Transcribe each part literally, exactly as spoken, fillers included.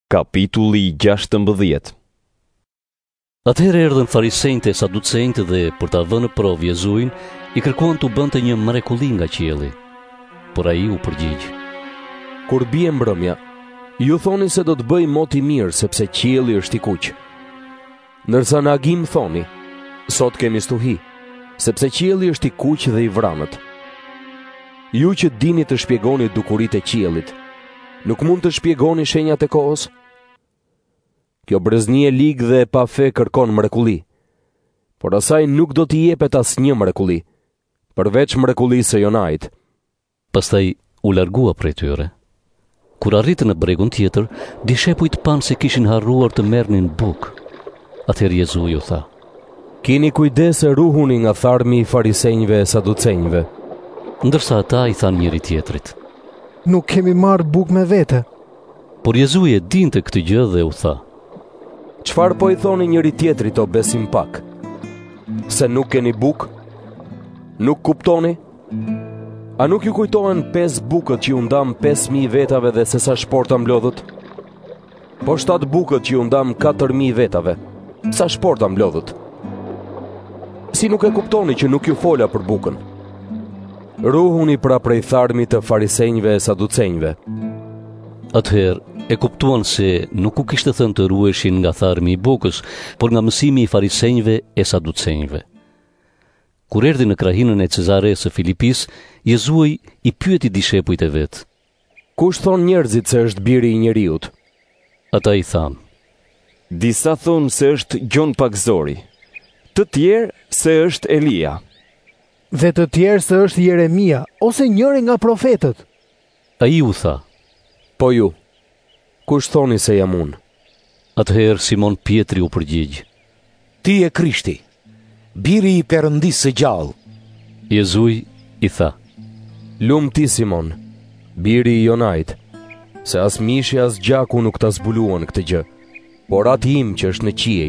Kapitulli gjashtëmbëdhjetë. Atëherë erdhën farisejtë e saducejtë dhe për ta vënë në provë Jezuin, i kërkuan t'u bënte një mrekulli nga qielli. Por ai u përgjigj: Kur bie mbrëmja, ju thoni se do të bëj mot i mirë sepse qielli është i kuq. Ndërsa në agim thoni, sot kemi stuhi, sepse qielli është i kuq dhe i vranët. Ju që dini të shpjegoni dukuritë e qiellit, nuk mund të shpjegoni shenjat e kohës? Kjo breznie e ligë dhe e pa fe kërkon mrekulli, por asaj nuk do t'i jepet asnjë mrekulli, përveç mrekullisë së Jonait. Pastaj u largua prej tyre. Kur arritën në bregun tjetër, dishepujt panë se kishin harruar të merrnin bukë. Atëherë Jezu ju tha: Kini kujdes e ruhuni nga tharmi i farisejve e saducejve. Ndërsa ata i thanë njëri tjetrit: Nuk kemi marrë bukë me vete. Por Jezu e dinte këtë gjë dhe u tha: Çfarë po i thoni njëri tjetrit o besim pak? Se nuk keni bukë? Nuk kuptoni? A nuk ju kujtohen pesë bukët që ju ndam pesë mijë vetave dhe se sa shporta mblodhët? Po shtatë bukët që ju ndam katër mijë vetave, sa shporta mblodhët? Si nuk e kuptoni që nuk ju fola për bukën? Ruhuni pra prej tharmit të farisejve e saducejve. Atëherë e kuptuan se nuk u kishte thënë të ruheshin nga tharmi i bukës, por nga mësimi i farisejve e saducejve. Kur erdhi në krahinën e Cezares së Filipis, Jezuj i pyeti dishepujt e vet: Kush thon njerëzit se është biri i njeriut? Ata i thanë: Disa thonë se është Gjon Pakzori, të tjerë se është Elia, Dhe të tjerë se është Jeremia ose njëri nga profetët. Ai u tha: Po ju, kush thoni se jam unë? Atëherë Simon Pietri u përgjigj: Ti je Krishti, biri i Perëndisë së gjallë. Jezuj i tha: Lum ti Simon, biri i Jonait, se as mishi as gjaku nuk ta zbuluan këtë gjë, por Ati im që është në qiej.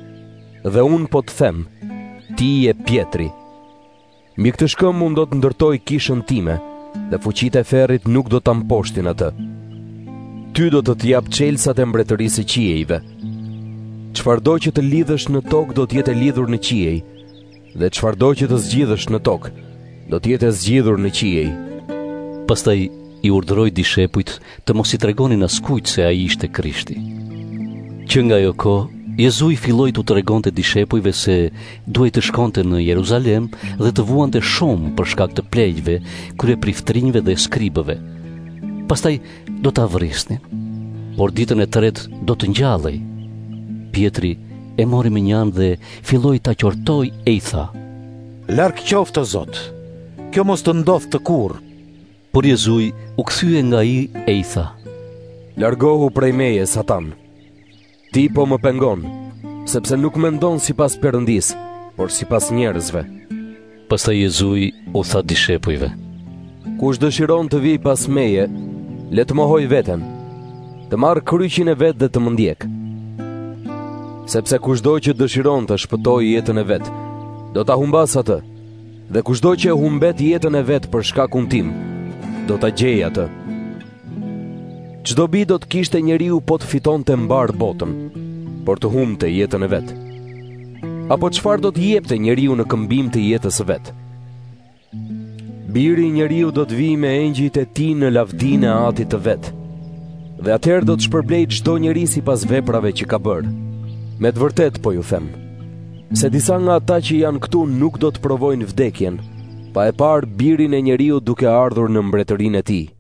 Dhe unë po të them, ti je Pietri. Mbi këtë shkëm unë do të ndërtoj kishën time, dhe fuqitë e ferrit nuk do ta mposhtin atë. Ty do të t'jap çelësat e mbretërisë së qiejve. Çfarëdo që të lidhësh në tokë do të jetë e lidhur në qiej, dhe çfarëdo që të zgjidhësh në tokë do të jetë e zgjidhur në qiej. Pastaj i urdhëroi dishepujt të mos i tregonin askujt se ai ishte Krishti. Që nga ajo kohë Jezu i filloi t'u tregonte dishepujve se duhej të shkonte në Jeruzalem dhe të vuante shumë për shkak të pleqjve, kryepriftrinjve dhe skribëve. Pastaj do ta vrisnin, por ditën e tretë do të ngjallej. Pietri e mori me një anë dhe filloi ta qortoi e i tha: Larg qoftë o Zot, kjo mos të ndodhë të kurrë. Por Jezu u kthye nga ai e i tha: Largohu prej meje, Satan. Ti po më pengon, sepse nuk mendon sipas Perëndis, por sipas njerëzve. Pastaj Jezu u tha dishepujve: Kush dëshiron të vijë pas meje, le të mohoj veten, të marrë kryqin e vet dhe të më ndjek. Sepse kushdo që dëshiron të shpëtojë jetën e vet, do ta humbas atë, dhe kushdo që e humbet jetën e vet për shkakun tim, do ta gjejë atë. Çdo bi do të kishte njeriu po të fitonte mbar botën, por të humbte jetën e vet. Apo çfarë do të jepte njeriu në këmbim të jetës së vet? Biri i njeriu do të vijë me engjëjt e tij në lavdinë e Atit të vet. Dhe atëherë do të shpërblej çdo njeri sipas veprave që ka bërë. Me të vërtetë po ju them, se disa nga ata që janë këtu nuk do të provojnë vdekjen, pa e parë Birin e njeriu duke ardhur në mbretërinë e tij.